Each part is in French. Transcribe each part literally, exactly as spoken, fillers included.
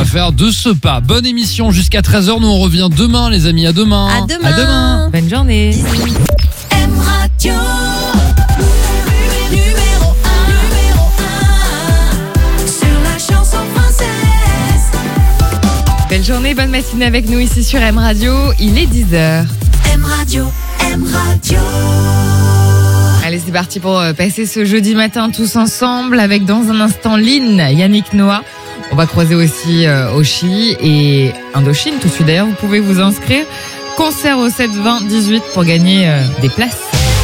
faire de ce pas. Bonne émission jusqu'à treize heures. Nous, on revient demain, les amis. À demain. À demain. À demain. Bonne journée. M Radio. Numéro un. Numéro un. Sur la chanson française. Belle journée, bonne matinée avec nous ici sur M Radio. Il est dix heures. M Radio. M Radio. Allez, c'est parti pour passer ce jeudi matin tous ensemble avec dans un instant Lynn, Yannick Noah. On va croiser aussi euh, Oshi et Indochine. Tout de suite d'ailleurs, vous pouvez vous inscrire. Concert au sept vingt dix-huit pour gagner euh, des places.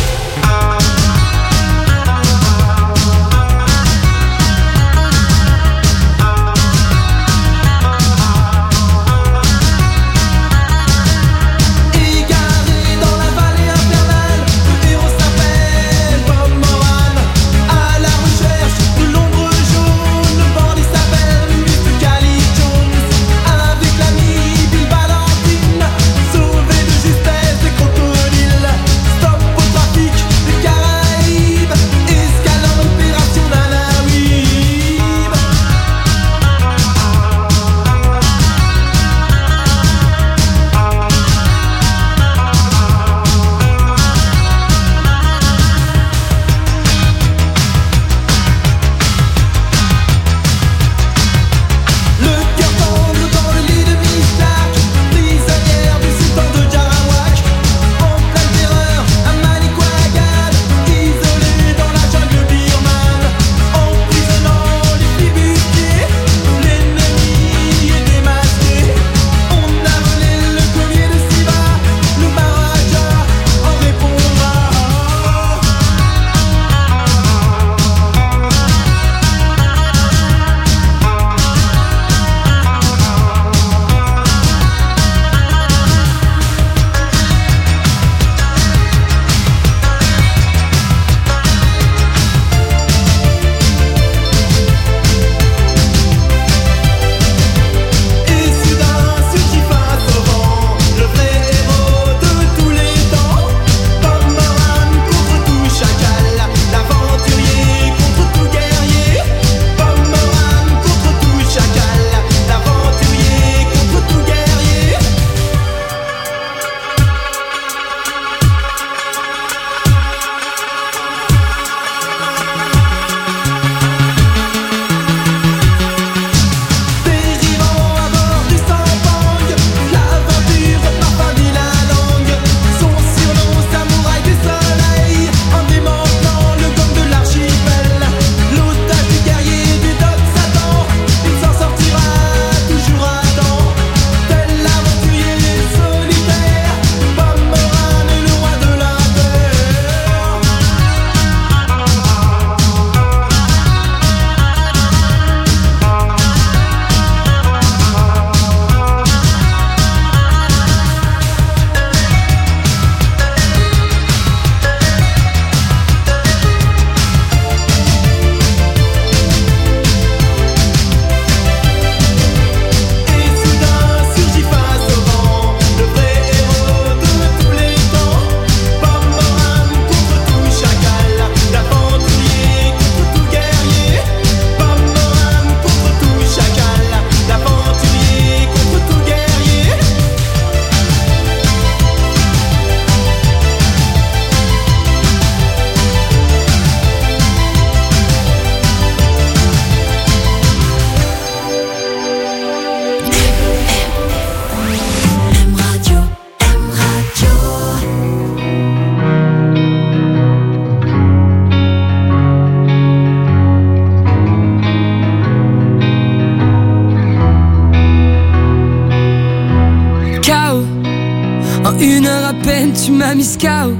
Une heure à peine, tu m'as mis K O.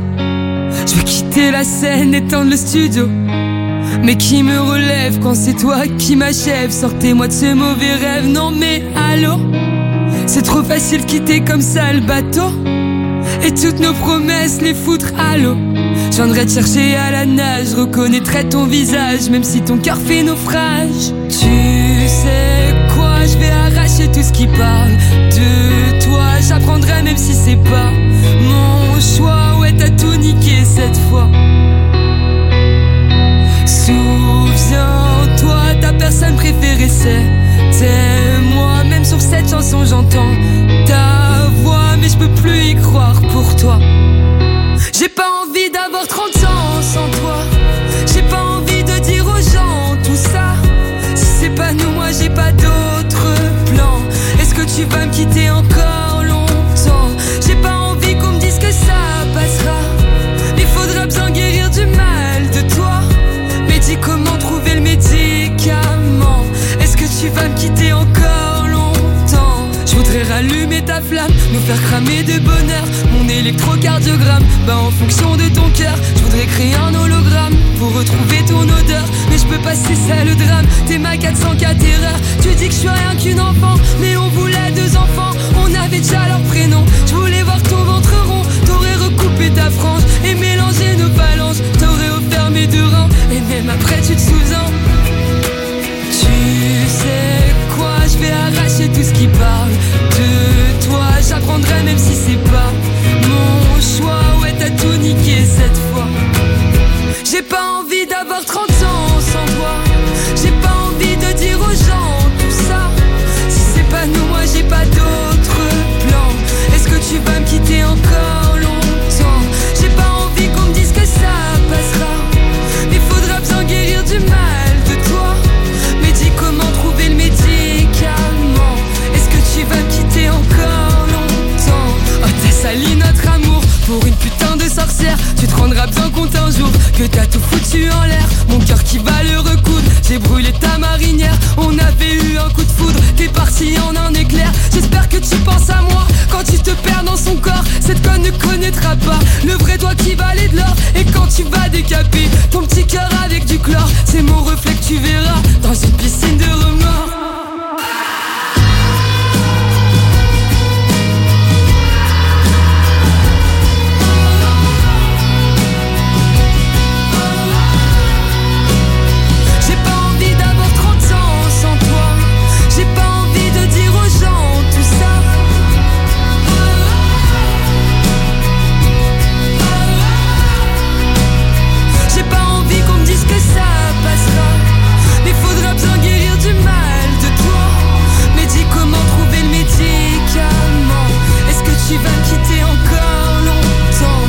Je veux quitter la scène, éteindre le studio. Mais qui me relève quand c'est toi qui m'achève? Sortez-moi de ce mauvais rêve, non mais allô? C'est trop facile de quitter comme ça le bateau et toutes nos promesses les foutre à l'eau. Je viendrai te chercher à la nage, je reconnaîtrai ton visage même si ton cœur fait naufrage. Tu sais quoi, je vais arracher tout ce qui parle de toi. J'apprendrai même si c'est pas mon choix. Ouais, t'as tout niqué cette fois. Souviens-toi, ta personne préférée c'était moi. Même tu vas me quitter encore longtemps? J'ai pas envie qu'on me dise que ça passera. Il faudra bien guérir du mal de toi. Mais dis comment trouver le médicament? Est-ce que tu vas me quitter encore longtemps? Je voudrais rallumer ta flamme, nous faire cramer de bonheur. Mon électrocardiogramme bat en fonction de ton cœur. Je voudrais créer un hologramme pour retrouver ton odeur. Mais je peux pas, c'est ça le drame. T'es ma quatre cent quatre erreur. Tu dis que je suis rien qu'une enfant, mais on voulait deux enfants. On avait déjà leur prénom. Je voulais voir ton ventre rond. T'aurais recoupé ta frange et mélangé nos phalanges. T'aurais offert mes deux reins. Et même après tu te souviens. Tu sais quoi, je vais arracher tout ce qui parle de toi. J'apprendrai même si c'est pas mon choix. Ouais, t'as tout niqué cette fois. J'ai pas envie d'avoir trente ans sans toi. J'ai pas envie de dire aux gens tout ça. Si c'est pas nous, moi j'ai pas d'autre plan. Est-ce que tu vas me quitter encore longtemps? J'ai pas envie qu'on me dise que ça passera. Il faudra bien guérir du mal de toi. Mais dis comment trouver le médicament? Est-ce que tu vas me quitter encore longtemps? Oh, t'as sali notre amour pour une putain de sorcière. Tu te rendras bien compte un jour que t'as tout foutu en l'air. Mon cœur qui va le recoudre. J'ai brûlé ta marinière. On avait eu un coup de foudre. T'es parti en un éclair. J'espère que tu penses à moi quand tu te perds dans son corps. Cette conne ne connaîtra pas le vrai toi qui valait de l'or. Et quand tu vas décaper ton petit cœur avec du chlore, c'est mon reflet que tu verras dans une piscine de remords. Tu vas me quitter encore longtemps.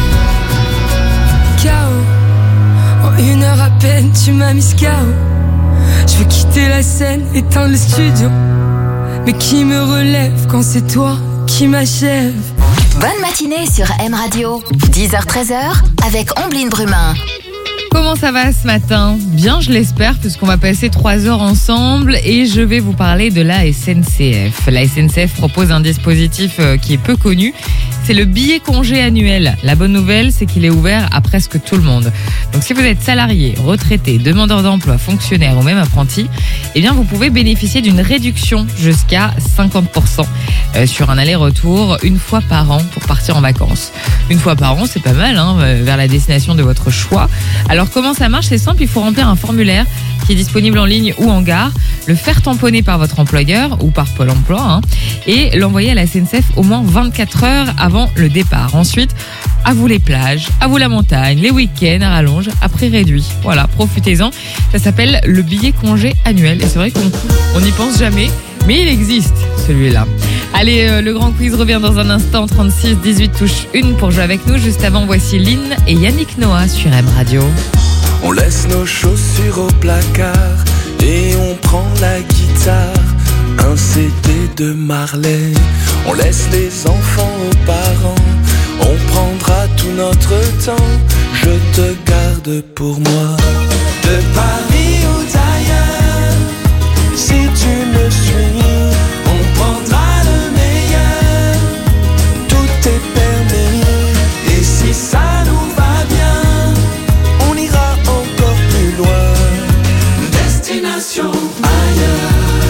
K O. En une heure à peine, tu m'as mis K O. Je veux quitter la scène, éteindre le studio. Mais qui me relève quand c'est toi qui m'achève? Bonne matinée sur M Radio. dix heures treize heures avec Ombline Brumin. Comment ça va ce matin? Bien, je l'espère, puisqu'on va passer trois heures ensemble et je vais vous parler de la S N C F. La S N C F propose un dispositif qui est peu connu. C'est le billet congé annuel. La bonne nouvelle, c'est qu'il est ouvert à presque tout le monde. Donc si vous êtes salarié, retraité, demandeur d'emploi, fonctionnaire ou même apprenti, eh bien vous pouvez bénéficier d'une réduction jusqu'à cinquante pour cent sur un aller-retour une fois par an pour partir en vacances. Une fois par an, c'est pas mal, hein, vers la destination de votre choix. Alors comment ça marche? C'est simple, il faut remplir un formulaire qui est disponible en ligne ou en gare, le faire tamponner par votre employeur ou par Pôle emploi hein, et l'envoyer à la S N C F au moins vingt-quatre heures avant le départ. Ensuite, à vous les plages, à vous la montagne, les week-ends à rallonge, à prix réduit. Voilà, profitez-en. Ça s'appelle le billet congé annuel et c'est vrai qu'on on n'y pense jamais, mais il existe celui-là. Allez, euh, le grand quiz revient dans un instant. Trente-six dix-huit touche une pour jouer avec nous. Juste avant, voici Lynn et Yannick Noah sur M Radio. On laisse nos chaussures au placard et on prend la guitare, un C D de Marley. On laisse les enfants aux parents, on prendra tout notre temps. Je te garde pour moi. De Paris ou d'ailleurs, si tu me suis, on prendra le meilleur. Tout est permis et si ça nous va bien, on ira encore plus loin. Destination ailleurs.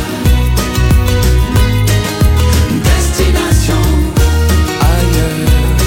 Destination ailleurs.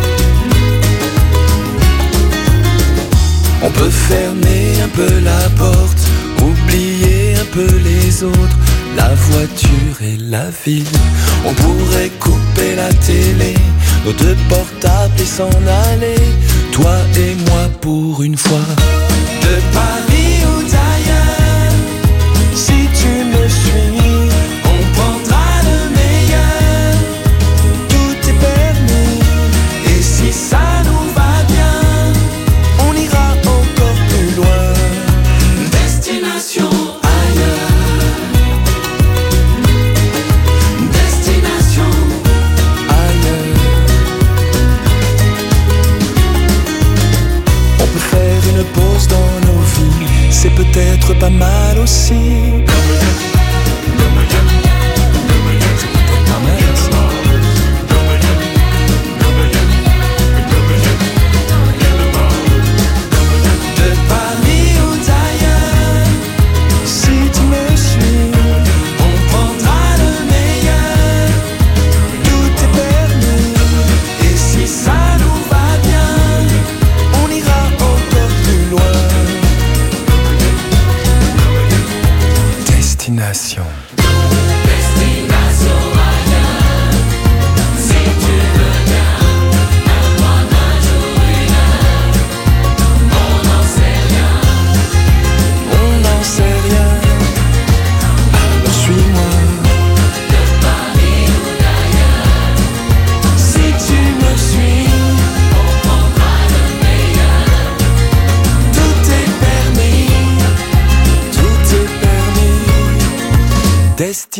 On peut fermer un peu la porte, oublier un peu les autres, la voiture et la ville. On pourrait couper la télé, nos deux portables et s'en aller, toi et moi pour une fois. De Paris ou d'ailleurs, si tu me suis, on prendra le meilleur. Tout est permis et si ça nous va bien, on ira encore plus loin. Destination ailleurs. Destination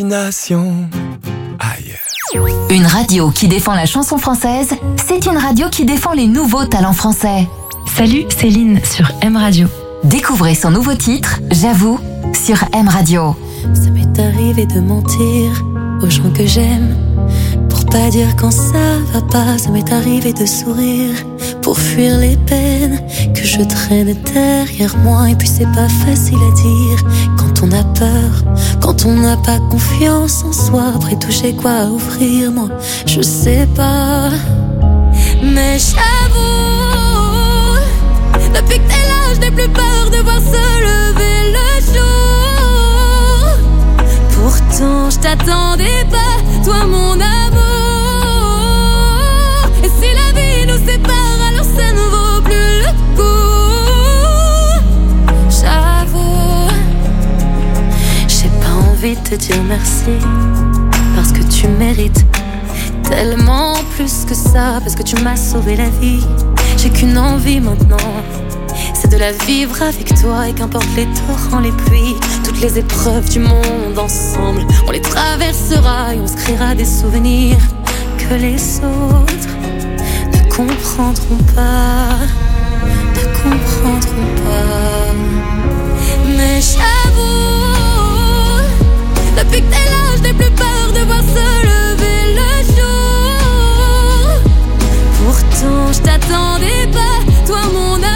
imagination. Aïe. Une radio qui défend la chanson française, c'est une radio qui défend les nouveaux talents français. Salut, Céline sur M Radio. Découvrez son nouveau titre, J'avoue, sur M Radio. Ça m'est arrivé de mentir aux gens que j'aime, pour pas dire quand ça va pas. Ça m'est arrivé de sourire pour fuir les peines que je traîne derrière moi. Et puis c'est pas facile à dire quand on a peur, quand on n'a pas confiance en soi. Après tout j'ai quoi offrir, moi je sais pas. Mais j'avoue, depuis que t'es là je n'ai plus peur de voir se lever le jour. Pourtant je t'attendais pas, toi mon amour. Et si la vie nous sépare, alors ça ne vaut plus le coup. J'avoue, j'ai pas envie de te dire merci, parce que tu mérites tellement plus que ça, parce que tu m'as sauvé la vie. J'ai qu'une envie maintenant, c'est de la vivre avec toi. Et qu'importe les torrents, les pluies, toutes les épreuves du monde, ensemble on les traversera et on se créera des souvenirs que les autres ne comprendront pas, ne comprendront pas. Mais j'avoue, depuis que t'es là je n'ai plus peur de voir se lever le jour. Pourtant je t'attendais pas, toi mon amour.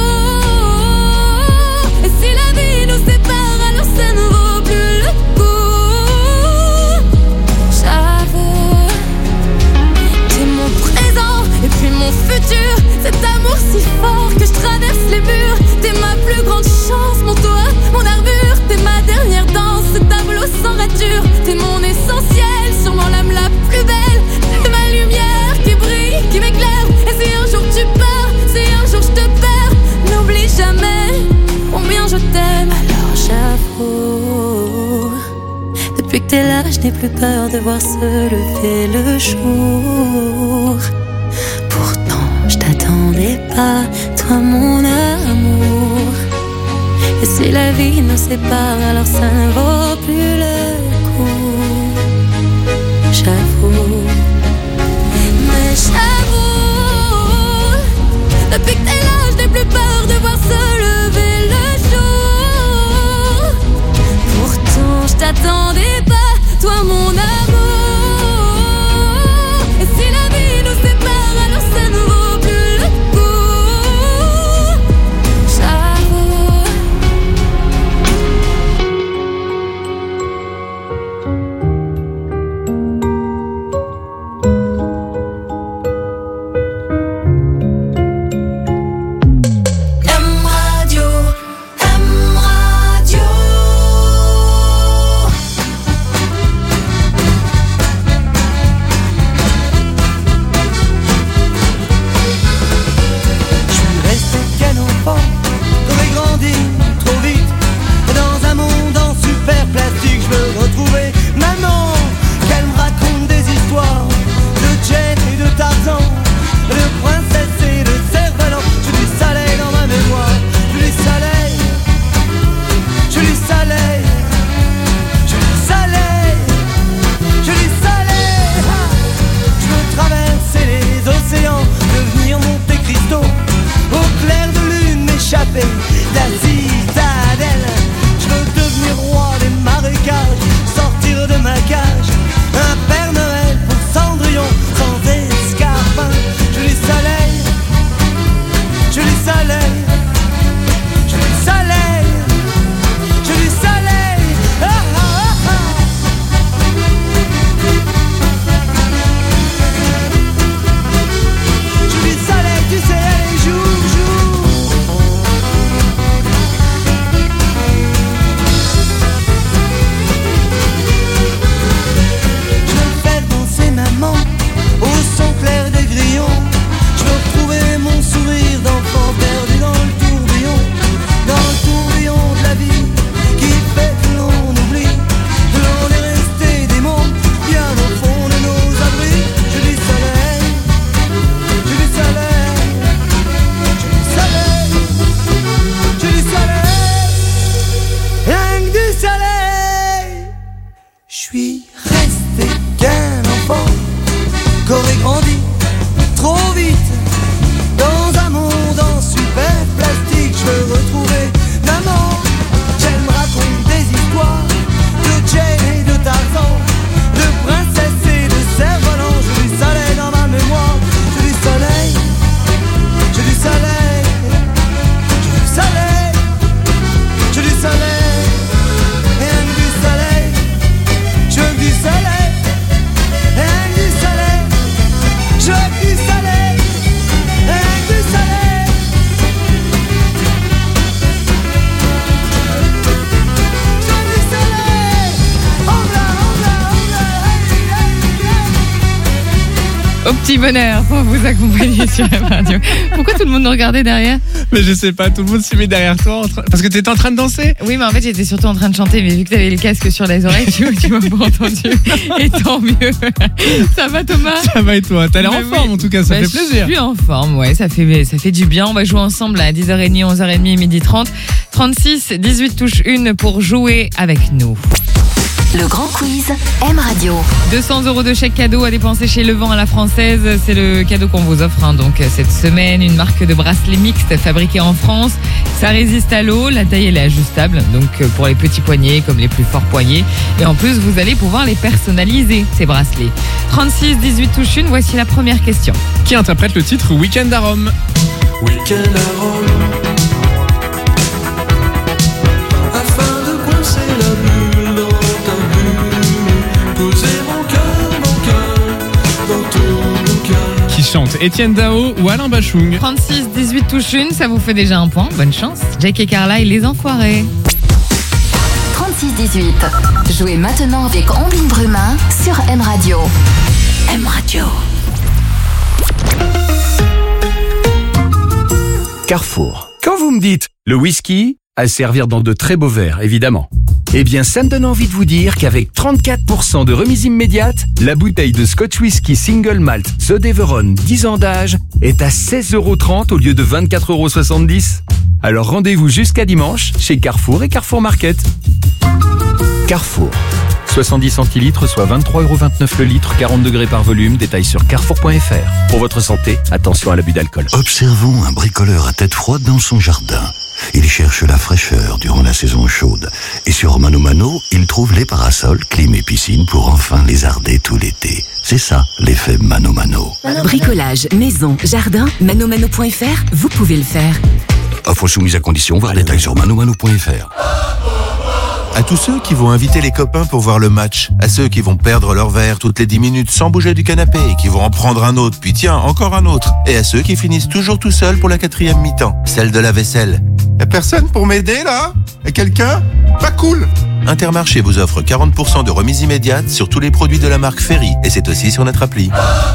Et si la vie nous sépare, alors ça ne vaut plus le coup. J'avoue, t'es mon présent et puis mon futur. Cet amour si fort que je traverse les murs. T'es ma plus grande chance, mon toit, mon armure. T'es ma dernière danse, ce tableau sans rature. T'es mon essentiel, sûrement l'âme la plus belle. T'es ma lumière qui brille, qui m'éclaire. Et si un jour tu pars, si un jour je te perds, n'oublie jamais combien je t'aime. Alors j'avoue, depuis que t'es là je n'ai plus peur de voir se lever le jour. Pourtant je t'attendais pas, toi mon amour. Et si la vie nous sépare, alors ça ne vaut plus le coup. J'avoue, mais j'avoue, depuis que t'es là je n'ai plus peur de voir se lever le jour. Pourtant je t'attendais pas, toi mon amour. Et si la vie nous sépare, alors ça ne vaut plus le coup. J'avoue. au petit bonheur pour vous accompagner sur M Radio. Pourquoi tout le monde nous regardait derrière? Mais je sais pas, tout le monde s'y met derrière toi en train... parce que t'étais en train de danser. Oui, mais en fait, j'étais surtout en train de chanter, mais vu que t'avais le casque sur les oreilles, tu, tu m'as pas entendu. Et tant mieux. Ça va, Thomas? Ça va et toi? T'as l'air Mais en oui. forme en tout cas, ça Bah, fait plaisir. Je suis en forme, ouais, ça fait, ça fait du bien. On va jouer ensemble à dix heures trente, onze heures trente et midi trente. trente-six dix-huit touche une pour jouer avec nous. Le grand quiz M Radio. deux cents euros de chèque cadeau à dépenser chez Levent à la Française. C'est le cadeau qu'on vous offre hein, donc cette semaine. Une marque de bracelet mixte fabriquée en France. Ça résiste à l'eau. La taille elle est ajustable. Donc pour les petits poignets comme les plus forts poignets. Et en plus vous allez pouvoir les personnaliser ces bracelets. trente-six dix-huit touche une. Voici la première question. Qui interprète le titre Week-end à Rome? Week-end à Rome, afin de coincer la bulle dans ta bulle, poser mon cœur, mon cœur, dans ton bocal. Qui chante Étienne Dao ou Alain Bachung? trente-six dix-huit touche une. Ça vous fait déjà un point. Bonne chance. Jake et Carla et les enfoirés. trente-six dix-huit. Jouez maintenant avec Omblin Brumin sur M Radio. M Radio. Carrefour. Quand vous me dites le whisky, à servir dans de très beaux verres, évidemment. Eh bien, ça me donne envie de vous dire qu'avec trente-quatre pour cent de remise immédiate, la bouteille de Scotch Whisky Single Malt The Deveron dix ans d'âge est à seize euros trente au lieu de vingt-quatre euros soixante-dix. Alors rendez-vous jusqu'à dimanche chez Carrefour et Carrefour Market. Carrefour. soixante-dix centilitres, soit vingt-trois euros vingt-neuf le litre, quarante degrés par volume. Détail sur carrefour point f r. Pour votre santé, attention à l'abus d'alcool. Observons un bricoleur à tête froide dans son jardin. Il cherche la fraîcheur durant la saison chaude. Et sur Mano Mano, il trouve les parasols, clim et piscine pour enfin lézarder tout l'été. C'est ça, l'effet Mano Mano. Bricolage, maison, jardin, manomano point f r, vous pouvez le faire. Offre soumise à condition, voir détails sur manomano point f r. À tous ceux qui vont inviter les copains pour voir le match, à ceux qui vont perdre leur verre toutes les dix minutes sans bouger du canapé et qui vont en prendre un autre, puis tiens, encore un autre, et à ceux qui finissent toujours tout seuls pour la quatrième mi-temps, celle de la vaisselle. Y'a personne pour m'aider là? Y'a quelqu'un? Pas cool! Intermarché vous offre quarante pour cent de remise immédiate sur tous les produits de la marque Ferry, et c'est aussi sur notre appli.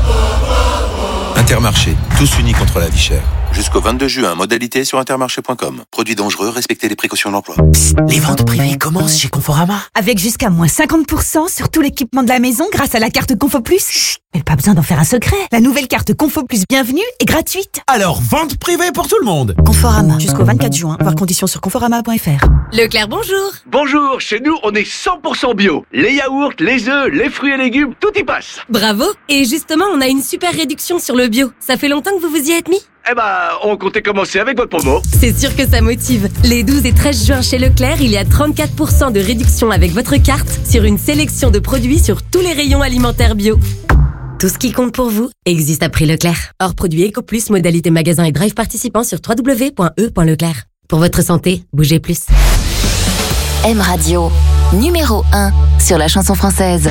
Intermarché, tous unis contre la vie chère. Jusqu'au vingt-deux juin, modalité sur intermarché point com. Produits dangereux, respectez les précautions d'emploi. Psst, les ventes privées commencent chez Conforama. Avec jusqu'à moins cinquante pour cent sur tout l'équipement de la maison grâce à la carte Confo Plus. Chut, mais pas besoin d'en faire un secret. La nouvelle carte Confo Plus Bienvenue est gratuite. Alors, vente privée pour tout le monde. Conforama, jusqu'au vingt-quatre juin. Voir conditions sur conforama point f r. Leclerc, bonjour. Bonjour, chez nous, on est cent pour cent bio. Les yaourts, les œufs, les fruits et légumes, tout y passe. Bravo. Et justement, on a une super réduction sur le bio. Ça fait longtemps que vous vous y êtes mis? Eh ben, on comptait commencer avec votre promo. C'est sûr que ça motive. Les douze et treize juin chez Leclerc, il y a trente-quatre pour cent de réduction avec votre carte sur une sélection de produits sur tous les rayons alimentaires bio. Tout ce qui compte pour vous existe à prix Leclerc. Hors produit EcoPlus, modalité magasin et drive participant sur w w w point e point leclerc. Pour votre santé, bougez plus. M Radio, numéro un sur la chanson française.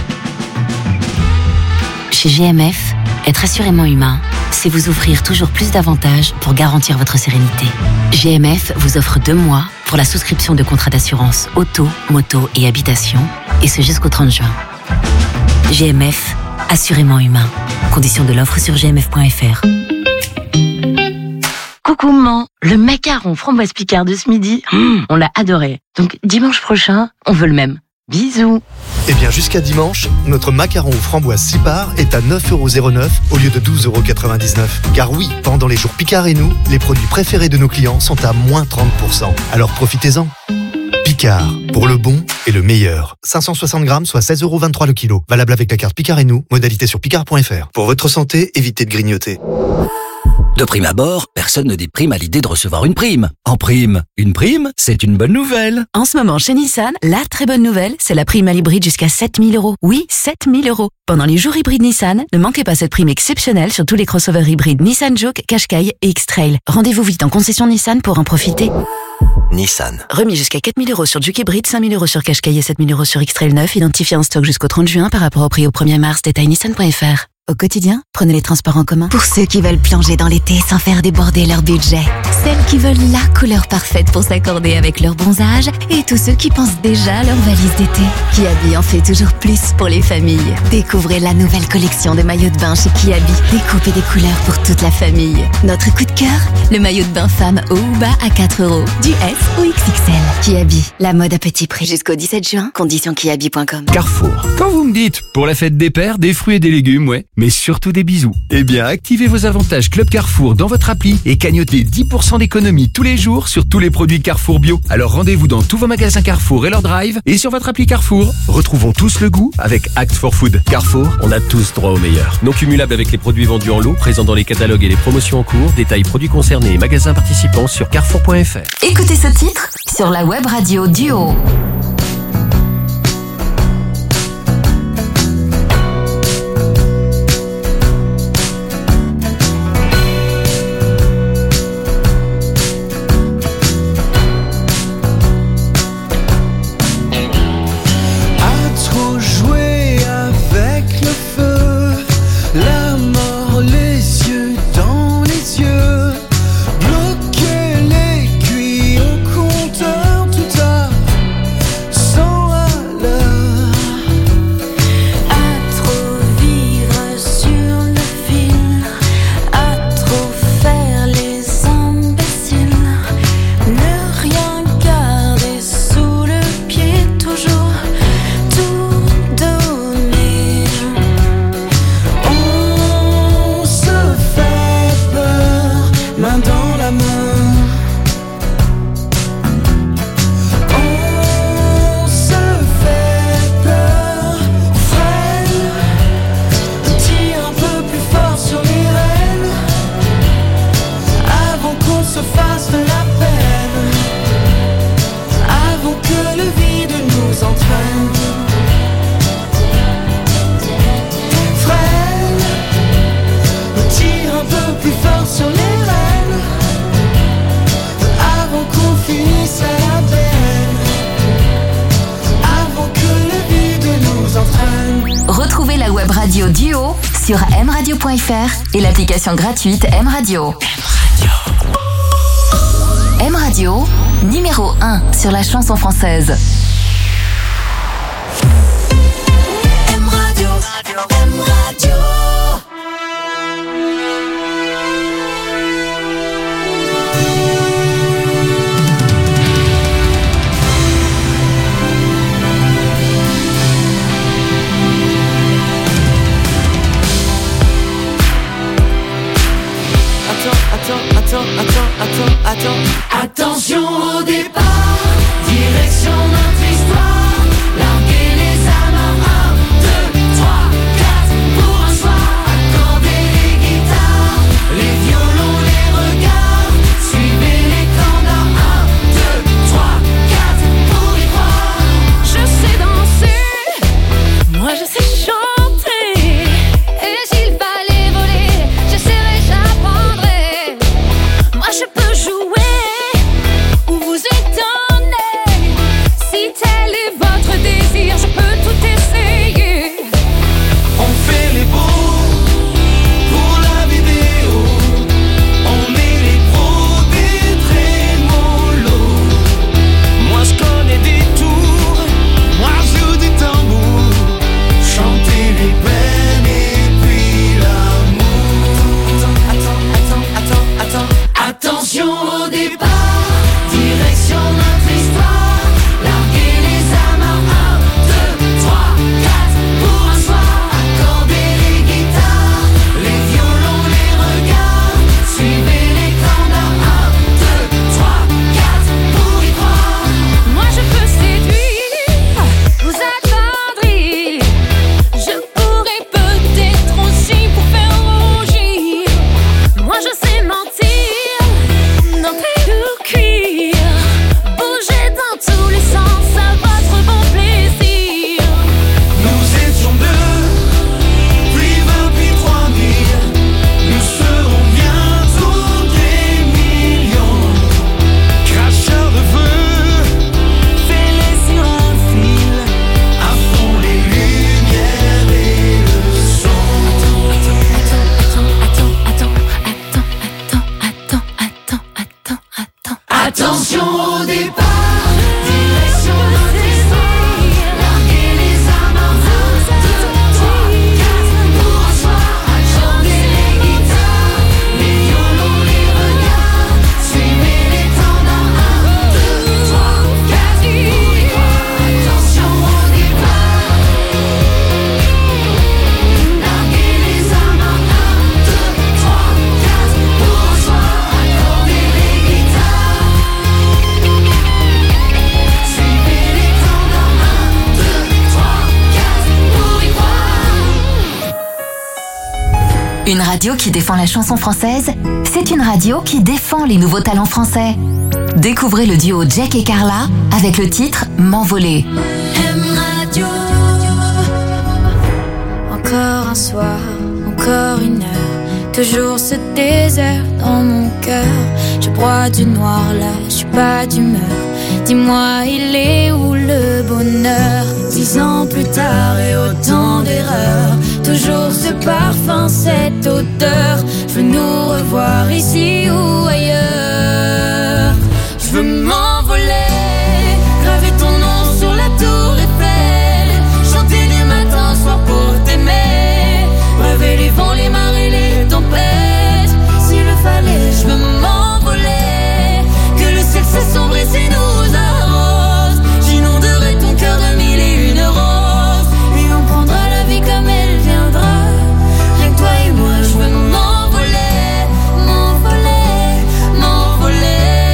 Chez G M F, être assurément humain, c'est vous offrir toujours plus d'avantages pour garantir votre sérénité. G M F vous offre deux mois pour la souscription de contrats d'assurance auto, moto et habitation, et ce jusqu'au trente juin. G M F, assurément humain. Conditions de l'offre sur g m f point f r. Coucou maman, le macaron framboise Picard de ce midi, mmh, on l'a adoré. Donc dimanche prochain, on veut le même. Bisous. Eh bien, jusqu'à dimanche, notre macaron aux framboises six parts est à neuf euros zéro neuf au lieu de douze euros quatre-vingt-dix-neuf. Car oui, pendant les jours Picard et nous, les produits préférés de nos clients sont à moins trente pour cent. Alors profitez-en. Picard, pour le bon et le meilleur. cinq cent soixante grammes, soit seize euros vingt-trois le kilo. Valable avec la carte Picard et nous, modalité sur picard point f r. Pour votre santé, évitez de grignoter. De prime abord, personne ne déprime à l'idée de recevoir une prime. En prime, une prime, c'est une bonne nouvelle. En ce moment, chez Nissan, la très bonne nouvelle, c'est la prime à l'hybride jusqu'à sept mille euros. Oui, sept mille euros. Pendant les jours hybrides Nissan, ne manquez pas cette prime exceptionnelle sur tous les crossovers hybrides Nissan Juke, Qashqai et X-Trail. Rendez-vous vite en concession Nissan pour en profiter. Nissan. Remis jusqu'à quatre mille euros sur Juke hybride, cinq mille euros sur Qashqai et sept mille euros sur X-Trail neuf, identifié en stock jusqu'au trente juin par rapport au prix au premier mars. Détail nissan point f r. Au quotidien, prenez les transports en commun. Pour ceux qui veulent plonger dans l'été sans faire déborder leur budget. Celles qui veulent la couleur parfaite pour s'accorder avec leur bronzage. Et tous ceux qui pensent déjà à leur valise d'été. Kiabi en fait toujours plus pour les familles. Découvrez la nouvelle collection de maillots de bain chez Kiabi. Des coupes et des couleurs pour toute la famille. Notre coup de cœur, le maillot de bain femme haut ou bas à quatre euros. Du S ou X X L. Kiabi, la mode à petit prix. Jusqu'au dix-sept juin, conditions kiabi point com. Carrefour. Quand vous me dites, pour la fête des pères, des fruits et des légumes, ouais, mais surtout des bisous. Eh bien, activez vos avantages Club Carrefour dans votre appli et cagnotez dix pour cent d'économie tous les jours sur tous les produits Carrefour Bio. Alors rendez-vous dans tous vos magasins Carrefour et leur drive et sur votre appli Carrefour. Retrouvons tous le goût avec Act for Food. Carrefour, on a tous droit au meilleur. Non cumulable avec les produits vendus en lot, présents dans les catalogues et les promotions en cours. Détails produits concernés et magasins participants sur carrefour point f r. Écoutez ce titre sur la web radio Duo. Radio Duo sur m radio point f r et l'application gratuite M Radio. M Radio, numéro un sur la chanson française. M Radio, M Radio. Attends, attends, attends, attends. Attention au départ, direction notre histoire. Larguer les âmes, un, deux, trois, quatre. Pour un soir, accorder les guitares, les violons, les regards. Suivez les cordes, un, deux, trois, quatre. Pour y croire. Je sais danser, moi je sais chanter. Et s'il fallait voler, j'essaierai, j'apprendrai. Moi je peux jouer ou vous éteindre. Une radio qui défend la chanson française, c'est une radio qui défend les nouveaux talents français. Découvrez le duo Jack et Carla avec le titre M'envoler. M Radio. Encore un soir, encore une heure, toujours ce désert dans mon cœur. Je broie du noir là, je suis pas d'humeur. Dis-moi, il est où le bonheur? Dix ans plus tard et autant d'erreurs, toujours ce parfum, cette odeur. Je veux nous revoir ici ou ailleurs. Je veux m'envoler, graver ton nom sur la tour Eiffel, chanter du matin au soir pour t'aimer, rêver les vents, les marées, les tempêtes. S'il le fallait, je veux m'envoler, que le ciel s'assombrisse et nous arrose. J'inonderai ton cœur de mille et une roses, et on prendra la vie comme elle viendra. Rien que toi et moi, je veux m'envoler, m'envoler, m'envoler.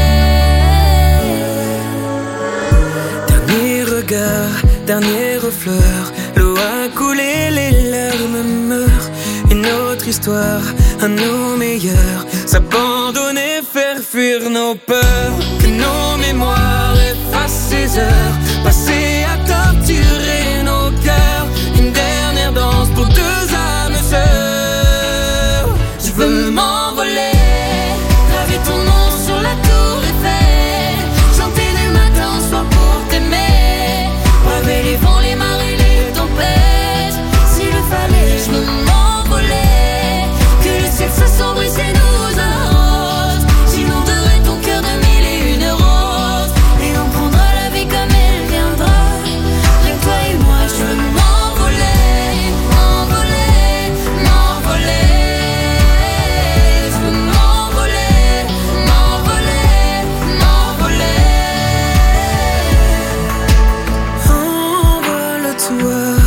Dernier regard, dernier refleur, l'eau a coulé, les larmes meurent. Une autre histoire, à nos meilleurs, s'abandonner, faire fuir nos peurs. Que nos mémoires effacent ces heures passées à torturer nos cœurs. Une dernière danse pour deux âmes sœurs. Je veux m'envoler, graver ton nom sur la tour Eiffel, chanter du matin au soir pour t'aimer, braver les vents, les marées, les tempêtes. S'il le fallait, je veux m'envoler, que le ciel s'assombrisse et nous arrose. J'inonderai ton cœur de mille et une roses, et on prendra la vie comme elle viendra. Rien que toi et moi, je veux m'envoler, m'envoler, m'envoler. Je veux m'envoler, m'envoler, m'envoler. Envole-toi,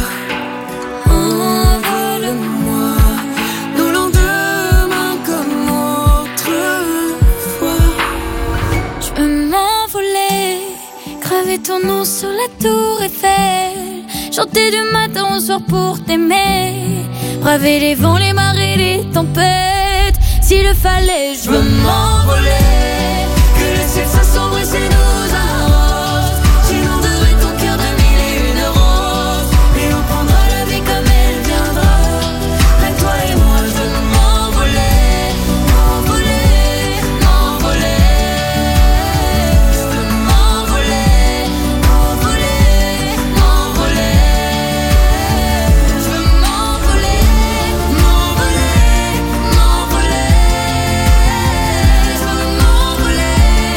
envole-moi, nos lendemains comme autrefois. Je veux m'envoler, graver ton nom sur la tour Eiffel, chanter du matin au soir pour t'aimer, braver les vents, les marées, les tempêtes. S'il le fallait, je veux m'envoler, que le ciel s'assombrisse et nous arrose. J'inonderai ton cœur de mille et une roses, et on prendra la vie comme elle viendra. Rien que toi et moi, je veux m'envoler, m'envoler, m'envoler. Je veux m'envoler, m'envoler, m'envoler. Je veux m'envoler, m'envoler, m'envoler. Je veux m'envoler,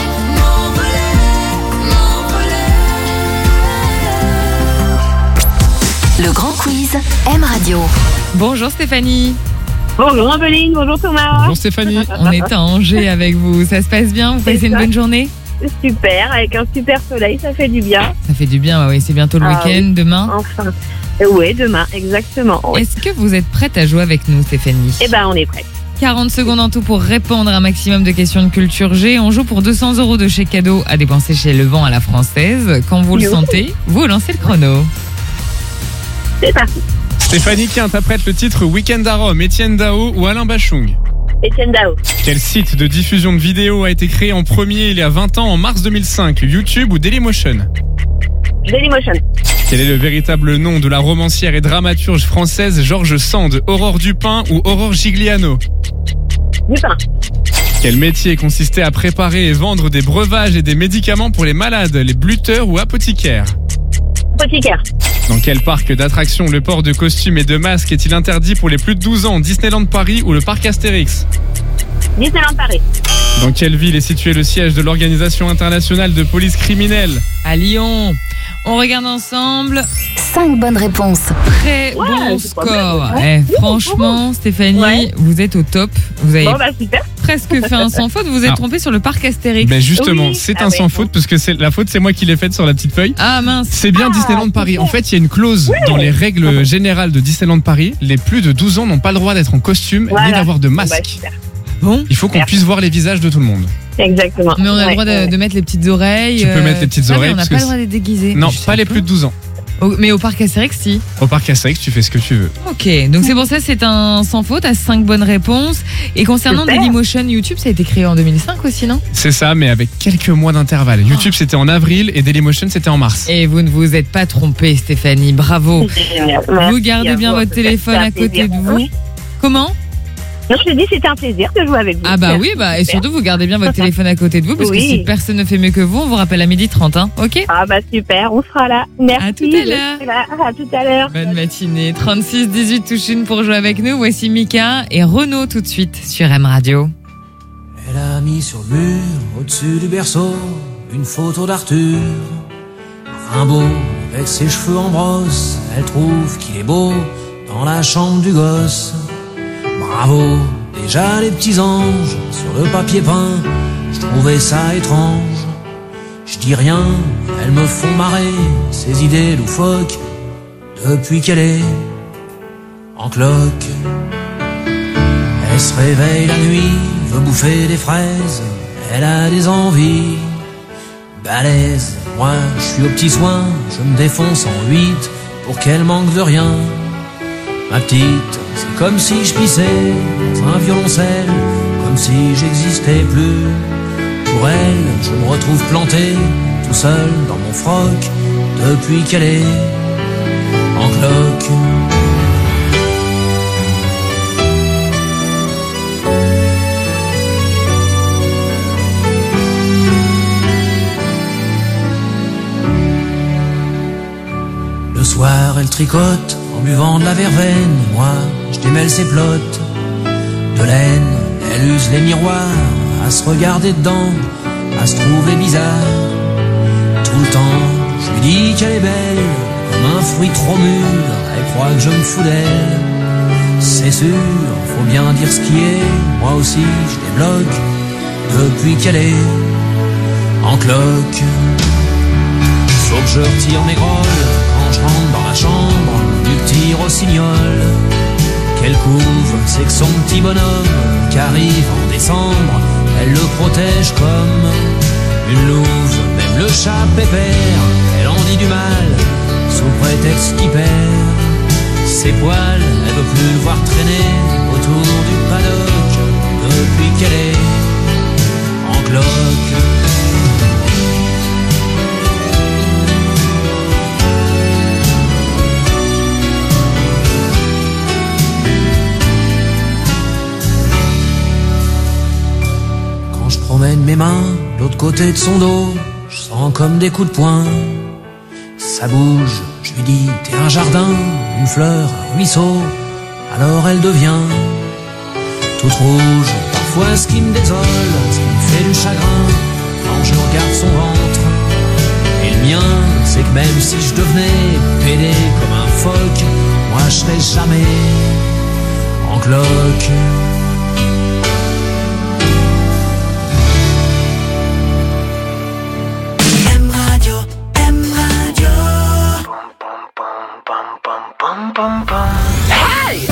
m'envoler, m'envoler. Le grand quiz M Radio. Bonjour Stéphanie. Bonjour Ambeline, bonjour Thomas. Bonjour Stéphanie. On est à Angers avec vous. Ça se passe bien? Vous C'est passez une ça. bonne journée? Super, avec un super soleil, ça fait du bien. Ça fait du bien, bah oui, c'est bientôt le Ah week-end, oui. demain. Enfin, oui, demain, exactement. Oui. Est-ce que vous êtes prête à jouer avec nous, Stéphanie? Eh ben, on est prêts. quarante secondes en tout pour répondre à un maximum de questions de culture G. On joue pour deux cents euros de chèque cadeau à dépenser chez Levent à la française. Quand vous le Youhou. sentez, vous lancez le chrono. C'est parti. Stéphanie qui interprète le titre Weekend à Rome, Étienne Dao ou Alain Bachung? Étienne Dao. Quel site de diffusion de vidéos a été créé en premier il y a vingt ans en mars deux mille cinq? YouTube ou Dailymotion? Dailymotion. Quel est le véritable nom de la romancière et dramaturge française George Sand? Aurore Dupin ou Aurore Gigliano? Dupin. Quel métier consistait à préparer et vendre des breuvages et des médicaments pour les malades? Les bluteurs ou apothicaires? Apothicaire. Dans quel parc d'attractions le port de costumes et de masques est-il interdit pour les plus de douze ans? Disneyland Paris ou le parc Astérix? Disneyland Paris. Dans quelle ville est situé le siège de l'Organisation internationale de police criminelle? À Lyon. On regarde ensemble. cinq bonnes réponses. Très Ouais, bon c'est pas score. mal, ouais. Eh, franchement, Stéphanie, Ouais. vous êtes au top. Vous avez Bon, bah, super. presque fait un sans faute. Vous vous êtes Ah. trompé sur le parc Astérix. Ben justement, Oui. c'est Ah un ouais, sans bon. faute parce que c'est la faute, c'est moi qui l'ai faite sur la petite feuille. Ah mince. C'est bien Ah, Disneyland Paris. En fait, il y a une clause Ouais. dans les règles générales de Disneyland Paris. Les plus de douze ans n'ont pas le droit d'être en costume Voilà. ni d'avoir de Bon, bah, masque. super. Bon. Il faut qu'on Super. puisse voir les visages de tout le monde. Exactement. Mais on a le Ouais, droit de, ouais. de mettre les petites oreilles. Tu peux mettre les petites tout ça, mais oreilles On n'a parce pas que le droit d'être déguisé. Non, Je pas sais les plus de douze ans. Au- mais au parc Astérix, si. Au parc Astérix, tu fais ce que tu veux. Ok, donc c'est pour ça c'est un sans faute à cinq bonnes réponses. Et concernant Super. Dailymotion, YouTube, ça a été créé en deux mille cinq aussi, non? C'est ça, mais avec quelques mois d'intervalle. YouTube, c'était en avril et Dailymotion, c'était en mars. Et vous ne vous êtes pas trompé, Stéphanie, bravo. Génial. Merci Vous gardez à bien vous. votre téléphone C'était un à côté plaisir. de vous. Oui. Comment? Non, je te dis, c'était un plaisir de jouer avec vous. Ah bah oui, bah, et Super. surtout vous gardez bien votre téléphone à côté de vous, parce que Oui. si personne ne fait mieux que vous, on vous rappelle à midi trente, hein, ok? Ah bah super, on sera là. Merci. À tout à l'heure. Je serai là. À tout à l'heure. Bonne matinée, trente-six dix-huit touche une pour jouer avec nous. Voici Mika et Renaud tout de suite sur M Radio. Elle a mis sur le mur, au-dessus du berceau, une photo d'Arthur. Rimbaud, avec ses cheveux en brosse, elle trouve qu'il est beau dans la chambre du gosse. Bravo, déjà les petits anges sur le papier peint, je trouvais ça étrange. Je dis rien, elles me font marrer, ces idées loufoques, depuis qu'elle est en cloque. Elle se réveille la nuit, veut bouffer des fraises, elle a des envies balèzes. Moi, je suis au petit soin, je me défonce en huit pour qu'elle manque de rien. Ma petite, c'est comme si je pissais dans un violoncelle, comme si j'existais plus. Pour elle, je me retrouve planté, tout seul dans mon froc, depuis qu'elle est en cloque. Le soir, elle tricote en buvant de la verveine. Moi, je démêle ses plottes de laine. Elle use les miroirs à se regarder dedans, à se trouver bizarre. Tout le temps, je lui dis qu'elle est belle, comme un fruit trop mûr. Elle croit que je me fous d'elle. C'est sûr, faut bien dire ce qui est. Moi aussi, je débloque depuis qu'elle est en cloque. Faut que je retire mes grolles quand je rentre dans la chambre du petit rossignol. Qu'elle couvre, c'est que son petit bonhomme qui arrive en décembre, elle le protège comme une louve. Même le chat pépère, elle en dit du mal sous prétexte qu'il perd ses poils. Elle veut plus le voir traîner autour du paddock depuis qu'elle est en cloque. Promène mes mains de l'autre côté de son dos, je sens comme des coups de poing. Ça bouge, je lui dis t'es un jardin, une fleur, un ruisseau. Alors elle devient toute rouge. Parfois ce qui me désole, ce qui me fait du chagrin, quand je regarde son ventre et le mien, c'est que même si je devenais pédé comme un phoque, moi je serais jamais en cloque. Hey!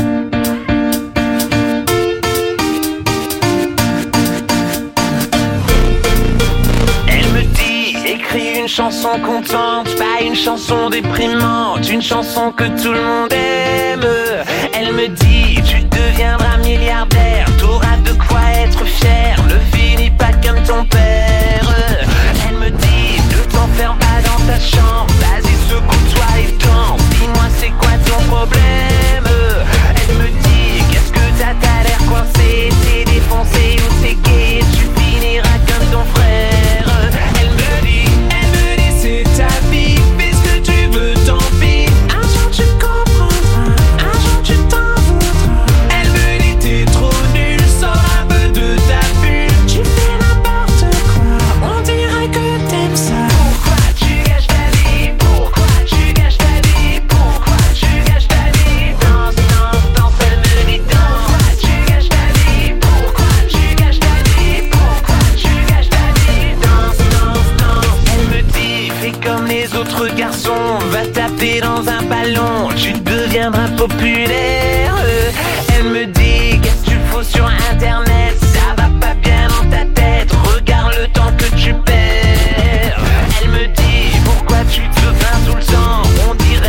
Elle me dit, écris une chanson contente, pas une chanson déprimante, une chanson que tout le monde aime. Elle me dit, tu deviendras milliardaire, t'auras de quoi être fier, ne finis pas comme ton père. Elle me dit, ne t'enferme pas dans ta chambre, vas-y secoue-toi et danse, dis-moi c'est quoi ton problème. Elle me dit, qu'est-ce que t'as, t'as l'air coincé, t'es défoncé ou t'es gay, tu finiras comme ton frère. Elle me dit, elle me dit c'est ta vie, fais ce que tu veux, tant pis. Un jour tu comprendras, un jour tu t'en voudras. Elle me dit t'es trop nul, sors un peu de ta bulle, tu fais n'importe quoi, on dirait que t'aimes ça. Pourquoi tu gâches ta vie, pourquoi tu gâches ta vie, pourquoi tu gâches ta vie. Danse, danse, danse, elle me dit danse. Pourquoi tu gâches ta vie, pourquoi tu gâches ta vie, pourquoi tu gâches ta vie. Danse, danse, danse, elle me dit fais comme les autres garçons, va taper dans un ballon, tu deviendras populaire. Elle me dit qu'est-ce que tu fous sur internet, ça va pas bien dans ta tête, regarde le temps que tu perds. Elle me dit pourquoi tu te plains tout le temps, on dirait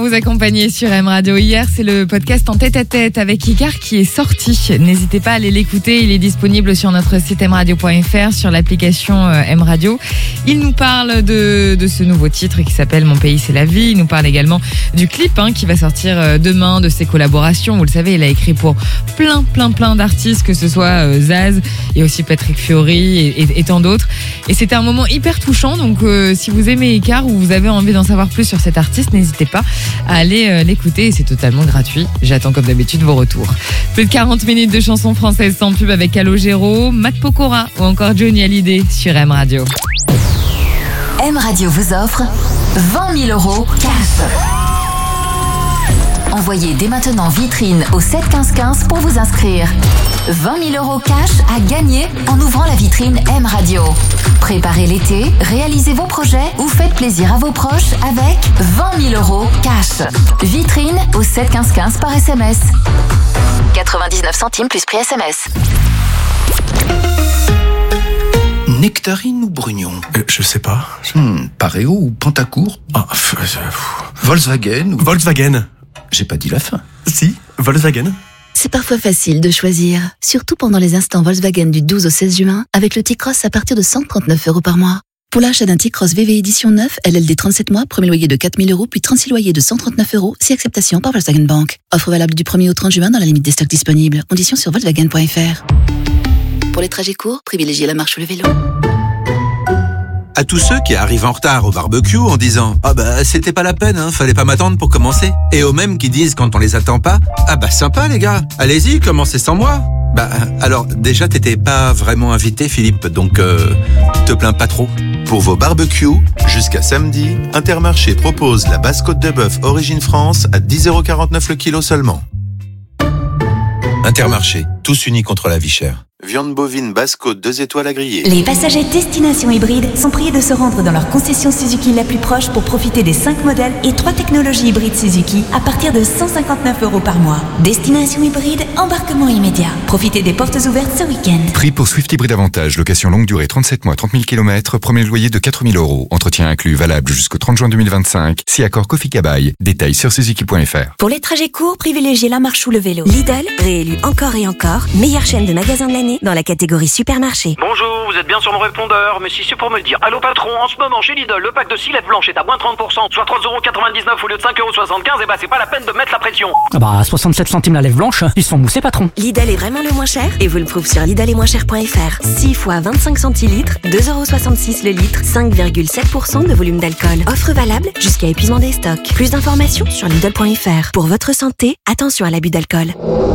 vous accompagner sur M Radio. Hier, c'est le podcast En tête à tête avec Icar qui est sorti. N'hésitez pas à aller l'écouter. Il est disponible sur notre site m radio point f r, sur l'application M Radio. Il nous parle de, de ce nouveau titre qui s'appelle Mon pays, c'est la vie. Il nous parle également du clip hein, qui va sortir demain, de ses collaborations. Vous le savez, il a écrit pour plein, plein, plein d'artistes, que ce soit euh, Zaz et aussi Patrick Fiori et, et, et tant d'autres. Et c'était un moment hyper touchant. Donc, euh, si vous aimez Icar ou vous avez envie d'en savoir plus sur cet artiste, n'hésitez pas à aller euh, l'écouter et c'est totalement gratuit. J'attends comme d'habitude vos retours. Plus de quarante minutes de chansons françaises sans pub avec Calogero, Matt Pokora ou encore Johnny Hallyday sur M Radio. M Radio vous offre vingt mille euros cash. Envoyez dès maintenant vitrine au sept quinze quinze pour vous inscrire. vingt mille euros cash à gagner en ouvrant la vitrine M Radio. Préparez l'été, réalisez vos projets ou faites plaisir à vos proches avec vingt mille euros cash. Vitrine au sept quinze quinze par S M S. quatre-vingt-dix-neuf centimes plus prix S M S. Nectarine ou Brugnon euh, Je sais pas. Hmm, Pareo ou Pantacourt Ah, f- euh, Volkswagen ou... Volkswagen. J'ai pas dit la fin. Si, Volkswagen. C'est parfois facile de choisir, surtout pendant les instants Volkswagen du douze au seize juin, avec le T-Cross à partir de cent trente-neuf euros par mois. Pour l'achat d'un T-Cross V V édition neuf, L L D trente-sept mois, premier loyer de quatre mille euros, puis trente-six loyers de cent trente-neuf euros, si acceptation par Volkswagen Bank. Offre valable du premier au trente juin dans la limite des stocks disponibles. Conditions sur volkswagen point f r. Pour les trajets courts, privilégiez la marche ou le vélo. À tous ceux qui arrivent en retard au barbecue en disant « Ah bah c'était pas la peine, hein, fallait pas m'attendre pour commencer ». Et aux mêmes qui disent quand on les attend pas « Ah bah sympa les gars, allez-y, commencez sans moi ». Bah alors déjà t'étais pas vraiment invité Philippe, donc euh, te plains pas trop. Pour vos barbecues, jusqu'à samedi, Intermarché propose la basse côte de bœuf Origine France à dix euros quarante-neuf le kilo seulement. Intermarché, tous unis contre la vie chère. Viande bovine basse-côte deux étoiles à griller. Les passagers Destination Hybride sont priés de se rendre dans leur concession Suzuki la plus proche pour profiter des cinq modèles et trois technologies hybrides Suzuki à partir de cent cinquante-neuf euros par mois. Destination Hybride, embarquement immédiat. Profitez des portes ouvertes ce week-end. Prix pour Swift Hybride Avantage, location longue durée trente-sept mois, trente mille kilomètres, premier loyer de quatre mille euros. Entretien inclus, valable jusqu'au trente juin deux mille vingt-cinq. Si accord Kofi Kabaï. Détails sur suzuki point f r. Pour les trajets courts, privilégiez la marche ou le vélo. Lidl, réélu encore et encore, meilleure chaîne de magasins de l'année dans la catégorie supermarché. Bonjour, vous êtes bien sur mon répondeur, mais si c'est pour me le dire. Allô patron, en ce moment chez Lidl, le pack de six lettres blanches est à moins trente pour cent, soit trois euros quatre-vingt-dix-neuf au lieu de cinq euros soixante-quinze, et bah c'est pas la peine de mettre la pression. Ah bah soixante-sept centimes la lèvre blanche, ils se font mousser patron. Lidl est vraiment le moins cher et vous le prouve sur lidl et moins cher point f r. six fois vingt-cinq centilitres, deux euros soixante-six le litre, cinq virgule sept pour cent de volume d'alcool. Offre valable jusqu'à épuisement des stocks. Plus d'informations sur lidl point f r. Pour votre santé, attention à l'abus d'alcool.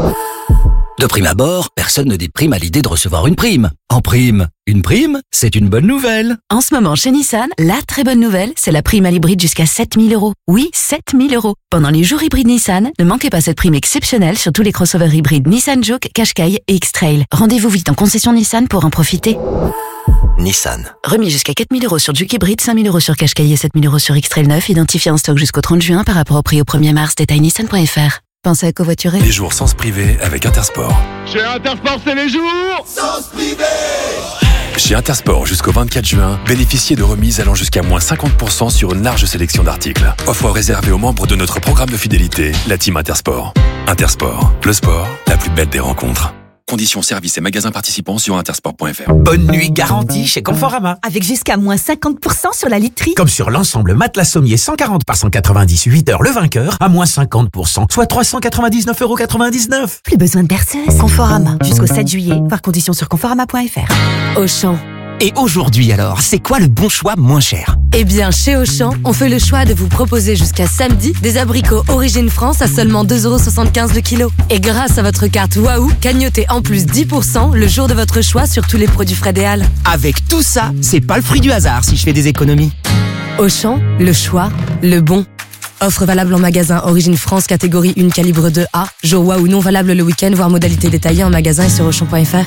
De prime abord, personne ne déprime à l'idée de recevoir une prime. En prime, une prime, c'est une bonne nouvelle. En ce moment, chez Nissan, la très bonne nouvelle, c'est la prime à l'hybride jusqu'à sept mille euros. Oui, sept mille euros. Pendant les jours hybrides Nissan, ne manquez pas cette prime exceptionnelle sur tous les crossovers hybrides Nissan Juke, Qashqai et X-Trail. Rendez-vous vite en concession Nissan pour en profiter. Nissan. Remis jusqu'à quatre mille euros sur Juke hybride, cinq mille euros sur Qashqai et sept mille euros sur X-Trail neuf, identifié en stock jusqu'au trente juin par rapport au prix au premier mars. Détail nissan point f r. Pensez à covoiturer. Les jours sans privé avec Intersport. Chez Intersport, c'est les jours sans privé. Chez Intersport, jusqu'au vingt-quatre juin, bénéficiez de remises allant jusqu'à moins cinquante pour cent sur une large sélection d'articles. Offre réservée aux membres de notre programme de fidélité, la Team Intersport. Intersport, le sport, la plus belle des rencontres. Conditions, services et magasins participants sur intersport point f r. Bonne nuit garantie chez Conforama. Avec jusqu'à moins cinquante pour cent sur la literie. Comme sur l'ensemble matelas sommier cent quarante par cent quatre-vingt-dix, huit heures le vainqueur, à moins cinquante pour cent, soit trois cent quatre-vingt-dix-neuf euros quatre-vingt-dix-neuf. Plus besoin de berceuse. Conforama. Jusqu'au sept juillet. Voir conditions sur conforama point f r. Auchan. Et aujourd'hui alors, c'est quoi le bon choix moins cher? Eh bien, chez Auchan, on fait le choix de vous proposer jusqu'à samedi des abricots Origine France à seulement deux euros soixante-quinze le kilo. Et grâce à votre carte Waouh, cagnotez en plus dix pour cent le jour de votre choix sur tous les produits Frédéal. Avec tout ça, c'est pas le fruit du hasard si je fais des économies. Auchan, le choix, le bon. Offre valable en magasin Origine France catégorie un calibre deux A. Jour Waouh non valable le week-end, voire modalité détaillée en magasin et sur auchan point f r.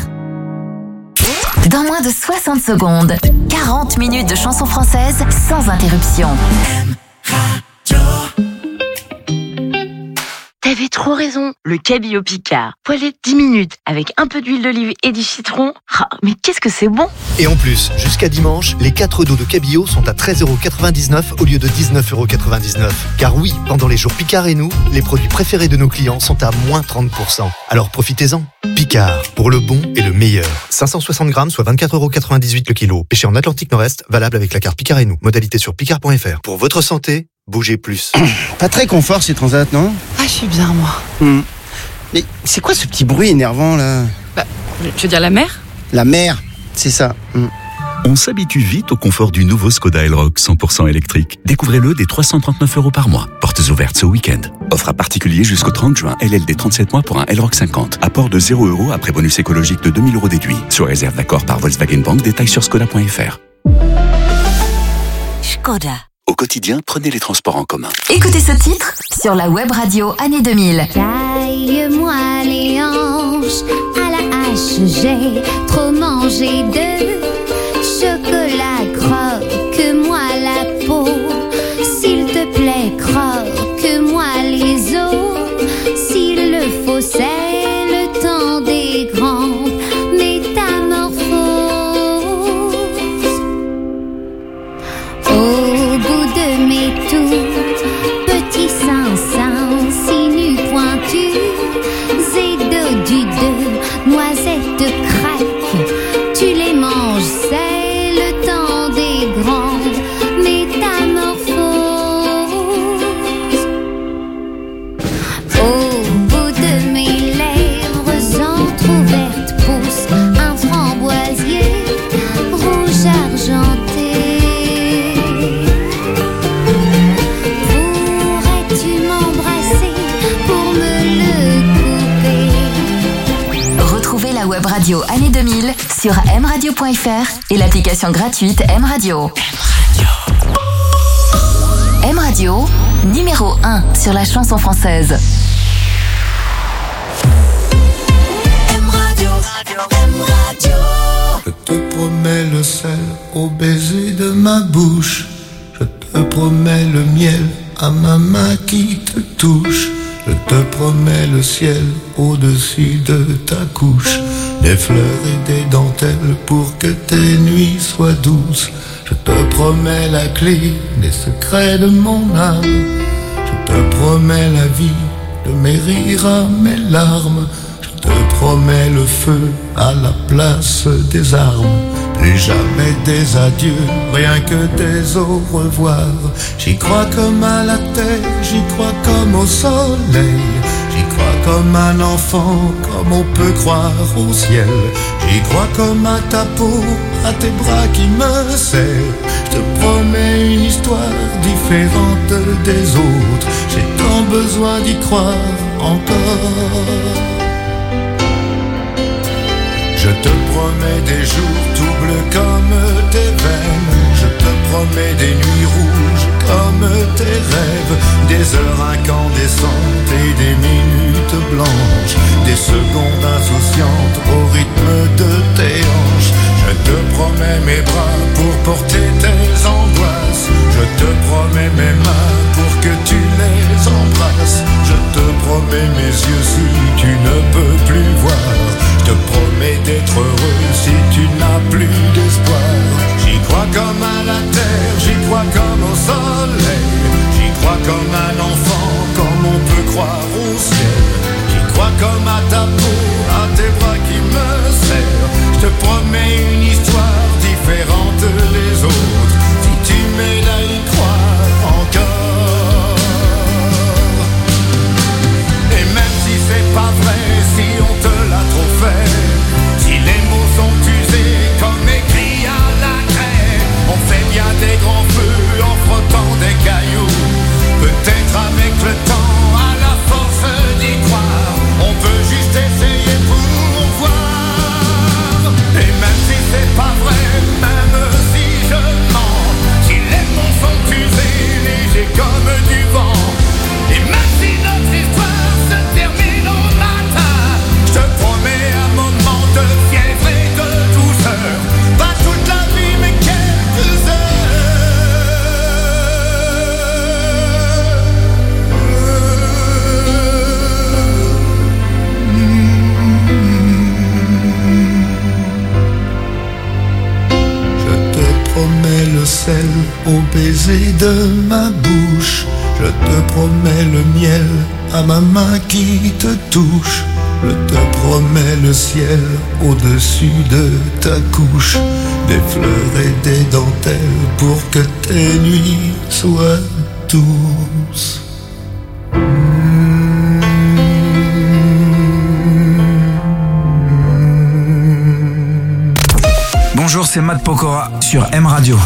Dans moins de soixante secondes, quarante minutes de chansons françaises sans interruption. T'avais trop raison. Le cabillaud Picard. Poêlé dix minutes avec un peu d'huile d'olive et du citron. Ah, mais qu'est-ce que c'est bon! Et en plus, jusqu'à dimanche, les quatre dos de cabillaud sont à treize euros quatre-vingt-dix-neuf au lieu de dix-neuf euros quatre-vingt-dix-neuf. Car oui, pendant les jours Picard et nous, les produits préférés de nos clients sont à moins trente pour cent. Alors profitez-en. Picard, pour le bon et le meilleur. cinq cent soixante grammes, soit vingt-quatre euros quatre-vingt-dix-huit le kilo. Pêché en Atlantique Nord-Est, valable avec la carte Picard et nous. Modalité sur picard point f r. Pour votre santé, bougez plus. Pas très confort ces transats, non? Ah, je suis bien, moi. Hmm. Mais c'est quoi ce petit bruit énervant, là? Bah, je veux dire la mer? La mer, c'est ça. Hmm. On s'habitue vite au confort du nouveau Skoda Elroq cent pour cent électrique. Découvrez-le dès trois cent trente-neuf euros par mois. Portes ouvertes ce week-end. Offre à particulier jusqu'au trente juin. L L D trente-sept mois pour un Elroq cinquante. Apport de zéro euros après bonus écologique de deux mille euros déduit. Sur réserve d'accord par Volkswagen Bank. Détails sur skoda point f r. Skoda. Au quotidien, prenez les transports en commun. Écoutez ce titre sur la web radio année deux mille. Taille-moi les hanches à la hache, j'ai trop mangé de chocolat, croque-moi la peau, s'il te plaît, croque-moi les os, s'il le faut, c'est le temps des grandes métamorphoses. Au bout de mes tout petits seins, seins, sinus pointus et dos du deux, noisettes craques, tu les manges, c'est le temps des grandes métamorphoses. Au bout de mes lèvres entr'ouvertes pousse un framboisier rouge argenté. Pourrais-tu m'embrasser pour me le couper? Retrouvez la web radio année deux mille sur m radio point f r et l'application gratuite M Radio. M Radio, numéro un sur la chanson française. M Radio, M Radio. Je te promets le sel au baiser de ma bouche. Je te promets le miel à ma main qui te touche. Je te promets le ciel au-dessus de ta couche. Des fleurs et des dentelles pour que tes nuits soient douces. Je te promets la clé des secrets de mon âme. Je te promets la vie de mes rires à mes larmes. Je te promets le feu à la place des armes. Plus jamais des adieux, rien que des au revoir. J'y crois comme à la terre, j'y crois comme au soleil. J'y crois comme un enfant, comme on peut croire au ciel. J'y crois comme à ta peau, à tes bras qui me serrent. Je te promets une histoire différente des autres. J'ai tant besoin d'y croire encore. Je te promets des jours tout bleus comme tes veines. Je te promets des nuits rouges comme tes rêves. Des heures incandescentes et des minutes blanches. Des secondes insouciantes au rythme de tes hanches. Je te promets mes bras pour porter tes angoisses. Je te promets mes mains pour que tu les embrasses. Je te promets mes yeux si tu ne peux plus voir. Je te promets d'être heureux si tu n'as plus d'espoir. J'y crois comme à la terre, j'y crois comme au soleil. J'y crois comme un enfant, comme on peut croire au ciel. J'y crois comme à ta peau, à tes bras qui me serrent. Je te promets une histoire différente des autres. Si tu m'aides à y croire encore. Et même si c'est pas vrai, si on te l'a trop fait, si les mots sont usés comme écrits à la craie, on fait bien des grands feux en frottant des cailloux. Peut-être avec le temps, à la force d'y croire, on peut juste essayer pour voir. Et même si c'est pas sel au baiser de ma bouche. Je te promets le miel à ma main qui te touche. Je te promets le ciel au-dessus de ta couche. Des fleurs et des dentelles pour que tes nuits soient douces. Bonjour, c'est Matt Pokora sur M Radio.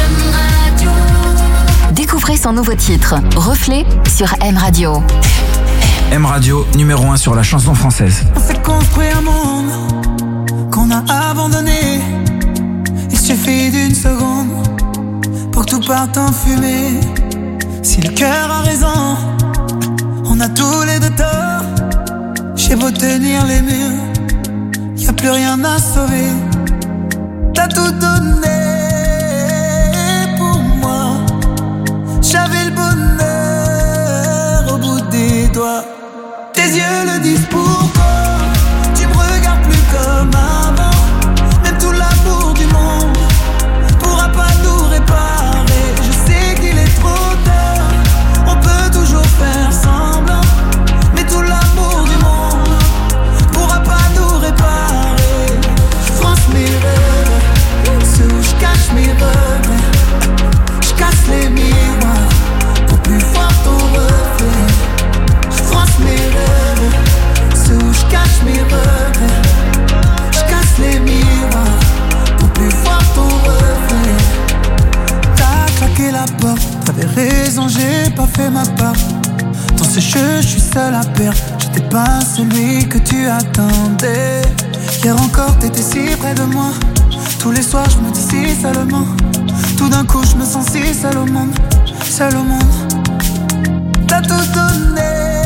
Découvrez son nouveau titre, Reflet, sur M Radio. M Radio, numéro un sur la chanson française. On s'est construit un monde qu'on a abandonné. Il suffit d'une seconde pour que tout parte en fumée. Si le cœur a raison, on a tous les deux tort. J'ai beau tenir les murs, y a plus rien à sauver. T'as tout donné pour moi. J'avais le bonheur au bout des doigts. Tes yeux le disent pourquoi. Tu me regardes plus comme avant. Même tout l'amour du monde pourra pas nous réparer. Je sais qu'il est trop tard. On peut toujours faire semblant. Mais tout l'amour du monde pourra pas nous réparer. Je France mes rêves, ceux où je cache mes regrets. Je casse les miroirs pour plus voir ton reflet. Je France mes rêves, ceux où je cache mes regrets. Je casse les miroirs pour plus voir ton reflet. T'as claqué la porte, t'avais raison, j'ai pas fait ma part. Dans ce jeu, je suis seul à perdre. J'étais pas celui que tu attendais. Hier encore, t'étais si près de moi. Tous les soirs, je me dis si seulement. Tout d'un coup, je me sens si seul au monde. Seul au monde. T'as tout donné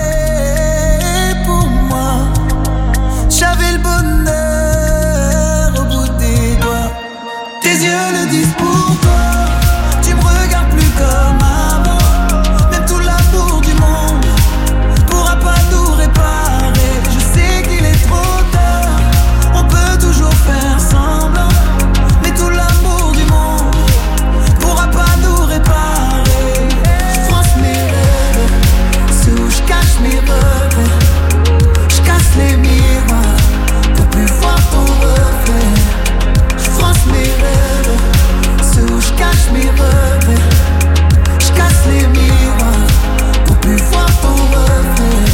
pour moi. J'avais le bonheur au bout des doigts. Tes yeux le disent pourquoi. Tu me regardes plus comme avant. Même tout l'amour du monde pourra pas nous réparer. Je sais qu'il est trop tard. On peut toujours faire semblant. Mais tout l'amour du monde pourra pas nous réparer. Je France mes rêves, ceux où je cache mes regrets. Je casse les miroirs pour plus voir ton reflet. Je France mes rêves, ceux où je cache mes regrets. Je casse les miroirs pour plus voir ton reflet.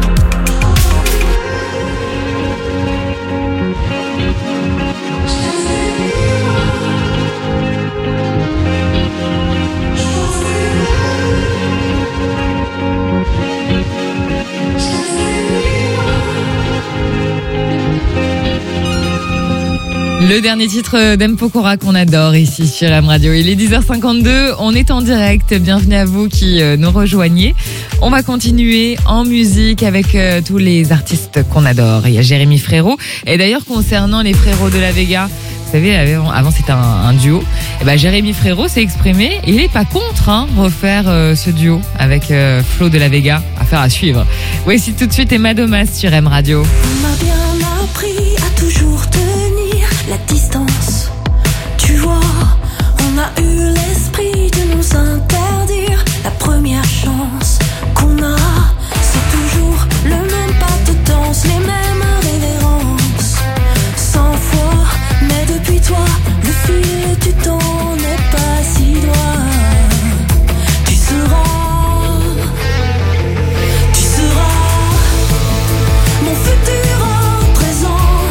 Le dernier titre d'M Pokora qu'on adore ici sur M Radio. Il est dix heures cinquante-deux, on est en direct. Bienvenue à vous qui nous rejoignez. On va continuer en musique avec euh, tous les artistes qu'on adore. Il y a Jérémy Frérot. Et d'ailleurs, concernant les Frérots de la Vega, vous savez, avant, avant c'était un, un duo. Et ben, Jérémy Frérot s'est exprimé et il est pas contre hein, refaire euh, ce duo avec euh, Flo de la Vega. Affaire à suivre. Voici tout de suite Emma Domas sur M Radio. On m'a bien appris à toujours tenir la distance. Tu vois, on a eu l'esprit de nous interdire la première chance qu'on a. C'est toujours le même pas de danse, les mêmes révérences. Cent fois, mais depuis toi, le fil du temps n'est pas si droit. Tu seras, tu seras mon futur en présent.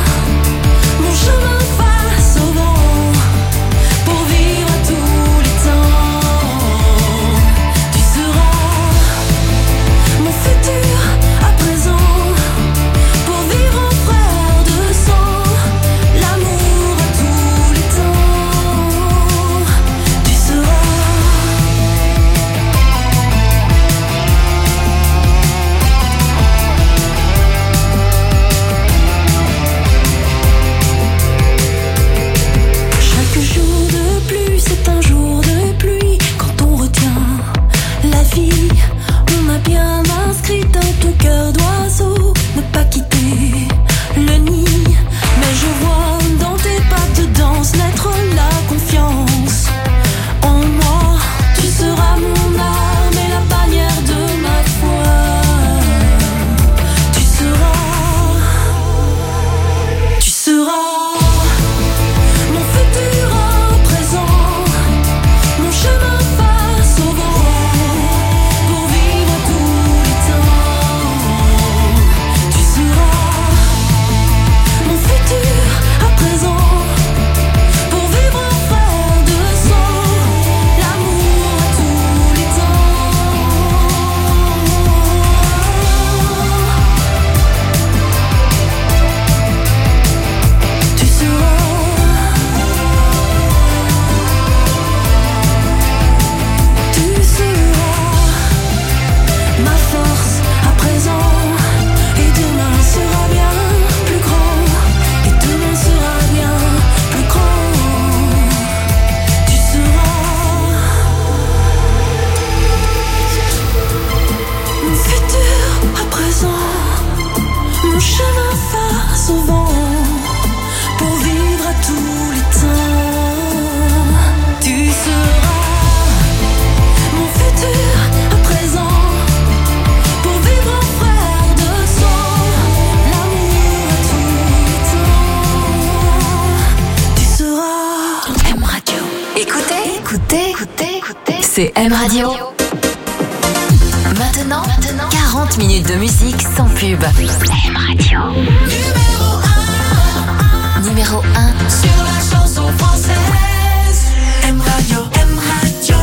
c'est M Radio. Maintenant, maintenant, quarante minutes de musique sans pub. M Radio. Numéro un. Numéro un. Sur la chanson française. M Radio, M Radio.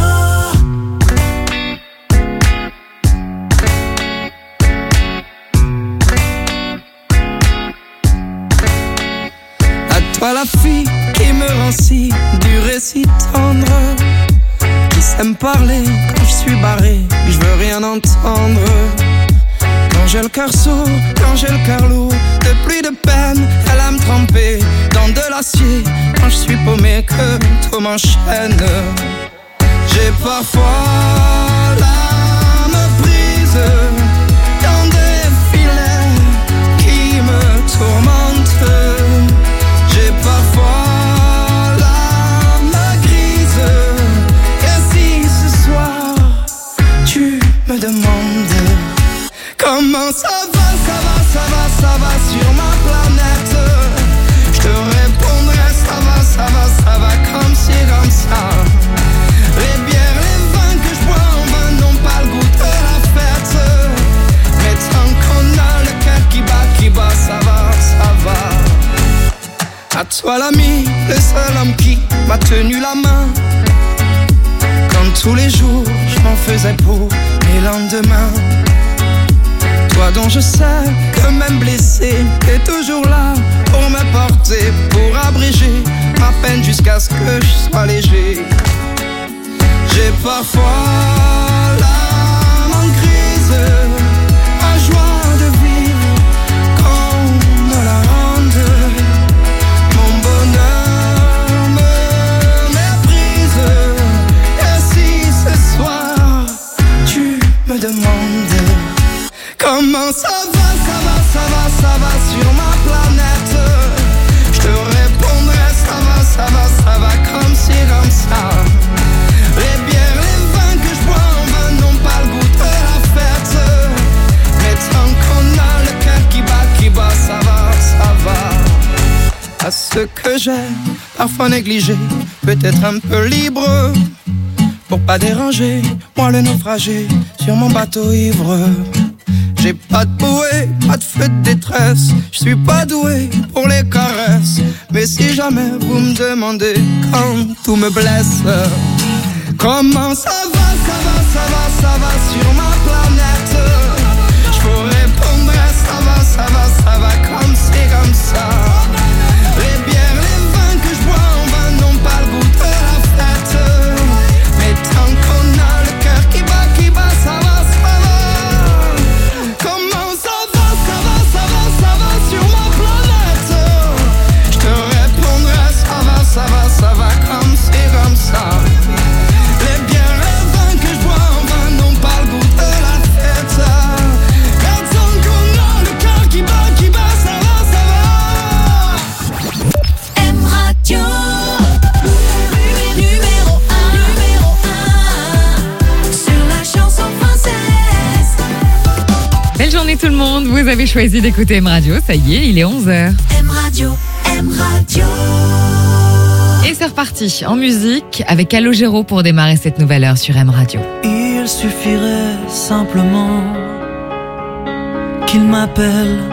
À toi la fille qui me rend si dur et si tendre, qui sait me parler quand je suis barré, que je veux rien entendre. Quand j'ai le cœur sourd, quand j'ai le cœur lourd, de pluie de peine, elle a me tremper dans de l'acier. Quand je suis paumé, que tout m'enchaîne. J'ai parfois l'âme prise dans des filets qui me tourmentent. J'ai parfois l'âme grise. Et si ce soir tu me demandes comment ça va, ça va, ça va, ça va sur ma planète, je te répondrai ça va, ça va, ça va comme ci, comme ça. Les bières, les vins que je bois en vain n'ont pas le goût de la fête. Mais tant qu'on a le cœur qui bat, qui bat, ça va, ça va. À toi l'ami, le seul homme qui m'a tenu la main quand tous les jours je m'en faisais pour mes lendemains. Toi dont je sais que même blessé, t'es toujours là pour me porter, pour abréger ma peine jusqu'à ce que je sois léger. J'ai parfois l'âme en crise, la joie de vivre qu'on me la rende. Mon bonheur me méprise. Et si ce soir tu me demandes comment ça va, ça va, ça va, ça va sur ma planète, je te répondrai ça va, ça va, ça va comme ci, comme ça. Les bières, les vins que je bois en vain n'ont pas le goût de la fête. Mais tant qu'on a le cœur qui bat, qui bat, ça va, ça va. À ce que j'ai parfois négligé, peut-être un peu libre, pour pas déranger, moi le naufragé sur mon bateau ivre. J'ai pas de bouée, pas de feu de détresse, je suis pas doué pour les caresses. Mais si jamais vous me demandez quand tout me blesse, comment ça va, ça va, ça va, ça va sur ma planète, je vous répondrai ça va, ça va, ça va comme c'est comme ça. Les bières, les vins que je bois en vain n'ont pas le goût de la fête. Mais tant qu'on a le cœur qui bat, qui bat, ça va, ça va. Comment ça va, ça va, ça va, ça va sur ma planète, je te répondrai ça va, ça va, ça va comme c'est comme ça. Les bières, les vins que je bois en vain n'ont pas le goût de la fête. Mais tant qu'on a le cœur qui bat, qui bat, ça va, ça va. M Radio. Numéro un, numéro un sur la chanson française. Belle journée tout le monde, vous avez choisi d'écouter M Radio, ça y est, il est onze heures. M Radio, M Radio. Et c'est reparti en musique avec Calogero pour démarrer cette nouvelle heure sur M Radio. Il suffirait simplement qu'il m'appelle